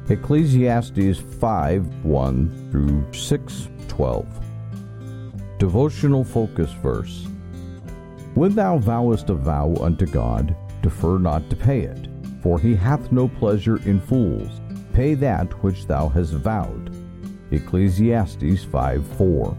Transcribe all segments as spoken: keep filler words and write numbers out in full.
Ecclesiastes five one through six twelve. Devotional focus verse. When thou vowest a vow unto God, defer not to pay it, for he hath no pleasure in fools. Pay that which thou hast vowed. Ecclesiastes five four.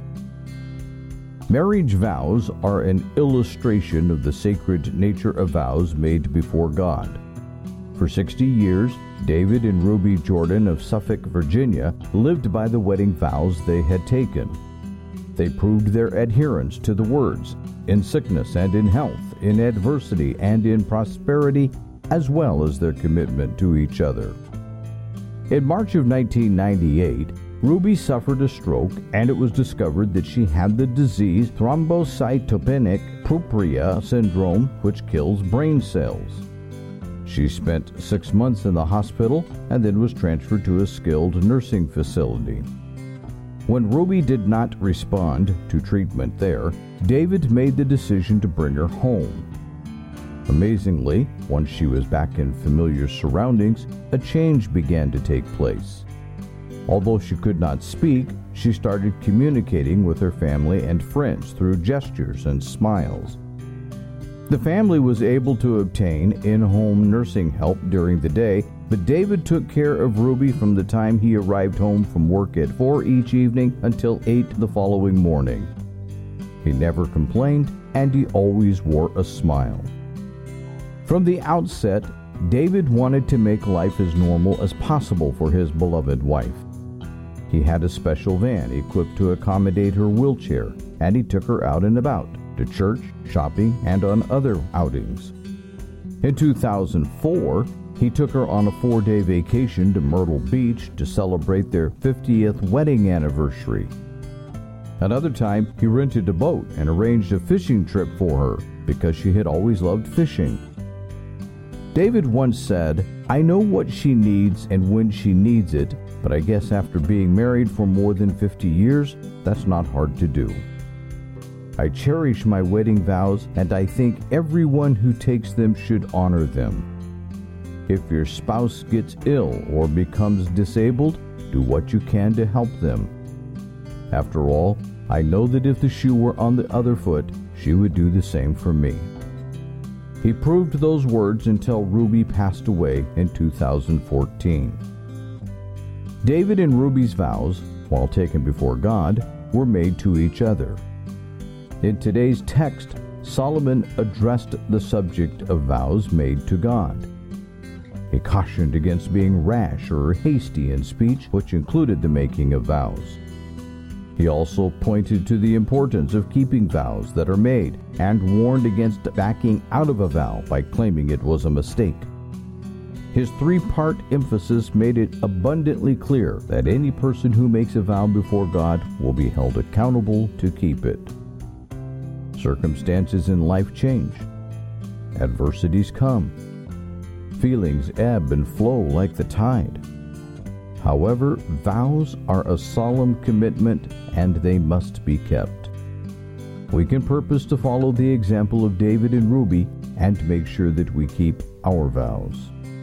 Marriage vows are an illustration of the sacred nature of vows made before God. For sixty years, David and Ruby Jordan of Suffolk, Virginia, lived by the wedding vows they had taken. They proved their adherence to the words, in sickness and in health, in adversity and in prosperity, as well as their commitment to each other. In March of nineteen ninety-eight, Ruby suffered a stroke, and it was discovered that she had the disease thrombocytopenic purpura syndrome, which kills brain cells. She spent six months in the hospital and then was transferred to a skilled nursing facility. When Ruby did not respond to treatment there, David made the decision to bring her home. Amazingly, once she was back in familiar surroundings, a change began to take place. Although she could not speak, she started communicating with her family and friends through gestures and smiles. The family was able to obtain in-home nursing help during the day, but David took care of Ruby from the time he arrived home from work at four each evening until eight the following morning. He never complained, and he always wore a smile. From the outset, David wanted to make life as normal as possible for his beloved wife. He had a special van equipped to accommodate her wheelchair, and he took her out and about, to church, shopping, and on other outings. In two thousand four, he took her on a four-day vacation to Myrtle Beach to celebrate their fiftieth wedding anniversary. Another time, he rented a boat and arranged a fishing trip for her because she had always loved fishing. David once said, "I know what she needs and when she needs it, but I guess after being married for more than fifty years, that's not hard to do. I cherish my wedding vows, and I think everyone who takes them should honor them. If your spouse gets ill or becomes disabled, do what you can to help them. After all, I know that if the shoe were on the other foot, she would do the same for me." He proved those words until Ruby passed away in two thousand fourteen. David and Ruby's vows, while taken before God, were made to each other. In today's text, Solomon addressed the subject of vows made to God. He cautioned against being rash or hasty in speech, which included the making of vows. He also pointed to the importance of keeping vows that are made and warned against backing out of a vow by claiming it was a mistake. His three-part emphasis made it abundantly clear that any person who makes a vow before God will be held accountable to keep it. Circumstances in life change. Adversities come. Feelings ebb and flow like the tide. However, vows are a solemn commitment, and they must be kept. We can purpose to follow the example of David and Ruby and make sure that we keep our vows.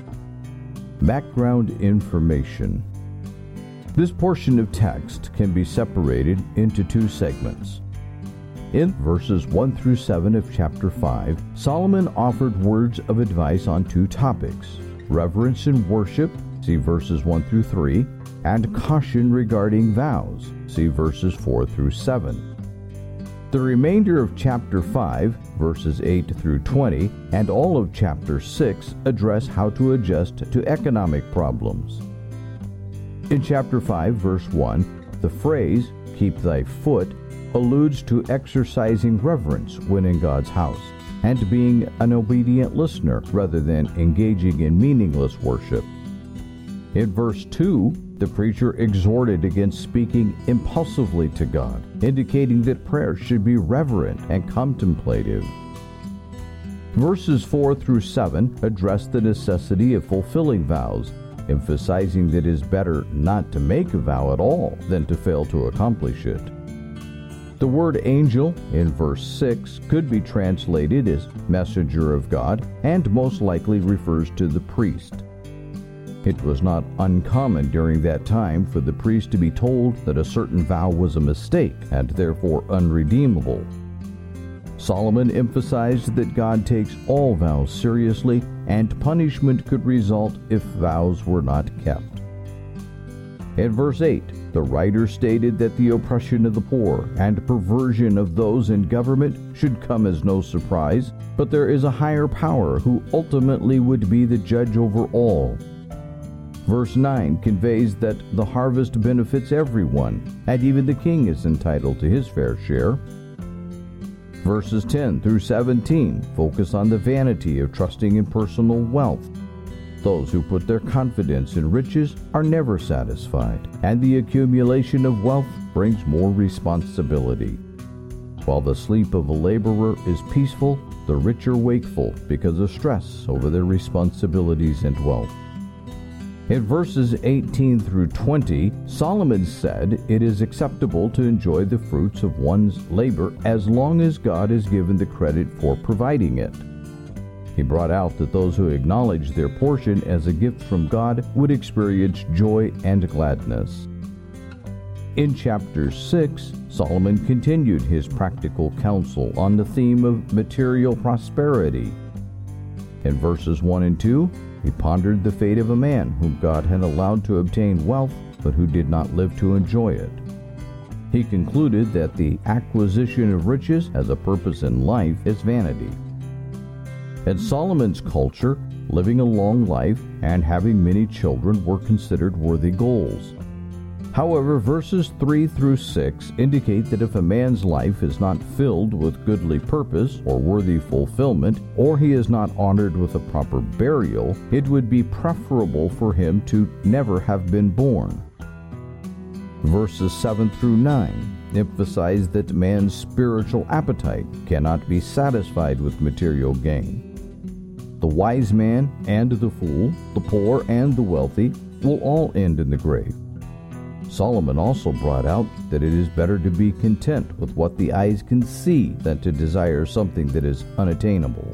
Background information. This portion of text can be separated into two segments. In verses one through seven of chapter five, Solomon offered words of advice on two topics: reverence and worship, see verses one through three, and caution regarding vows, see verses four through seven. The remainder of chapter five, verses eight through twenty, and all of chapter six address how to adjust to economic problems. In chapter five, verse one, the phrase, "keep thy foot," alludes to exercising reverence when in God's house, and being an obedient listener rather than engaging in meaningless worship. In verse two, the preacher exhorted against speaking impulsively to God, indicating that prayer should be reverent and contemplative. Verses four through seven address the necessity of fulfilling vows, emphasizing that it is better not to make a vow at all than to fail to accomplish it. The word angel in verse six could be translated as messenger of God and most likely refers to the priest. It was not uncommon during that time for the priest to be told that a certain vow was a mistake and therefore unredeemable. Solomon emphasized that God takes all vows seriously, and punishment could result if vows were not kept. In verse eight, the writer stated that the oppression of the poor and perversion of those in government should come as no surprise, but there is a higher power who ultimately would be the judge over all. Verse nine conveys that the harvest benefits everyone, and even the king is entitled to his fair share. Verses ten through seventeen focus on the vanity of trusting in personal wealth. Those who put their confidence in riches are never satisfied, and the accumulation of wealth brings more responsibility. While the sleep of a laborer is peaceful, the rich are wakeful because of stress over their responsibilities and wealth. In verses eighteen through twenty, Solomon said it is acceptable to enjoy the fruits of one's labor as long as God is given the credit for providing it. He brought out that those who acknowledge their portion as a gift from God would experience joy and gladness. In chapter six, Solomon continued his practical counsel on the theme of material prosperity. In verses one and two, he pondered the fate of a man whom God had allowed to obtain wealth, but who did not live to enjoy it. He concluded that the acquisition of riches as a purpose in life is vanity. In Solomon's culture, living a long life and having many children were considered worthy goals. However, verses three through six indicate that if a man's life is not filled with goodly purpose or worthy fulfillment, or he is not honored with a proper burial, it would be preferable for him to never have been born. Verses seven through nine emphasize that man's spiritual appetite cannot be satisfied with material gain. The wise man and the fool, the poor and the wealthy, will all end in the grave. Solomon also brought out that it is better to be content with what the eyes can see than to desire something that is unattainable.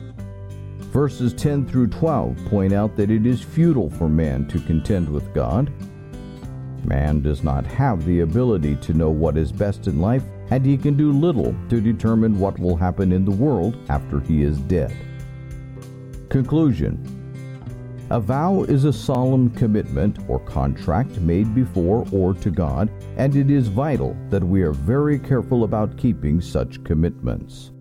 Verses ten through twelve point out that it is futile for man to contend with God. Man does not have the ability to know what is best in life, and he can do little to determine what will happen in the world after he is dead. Conclusion. A vow is a solemn commitment or contract made before or to God, and it is vital that we are very careful about keeping such commitments.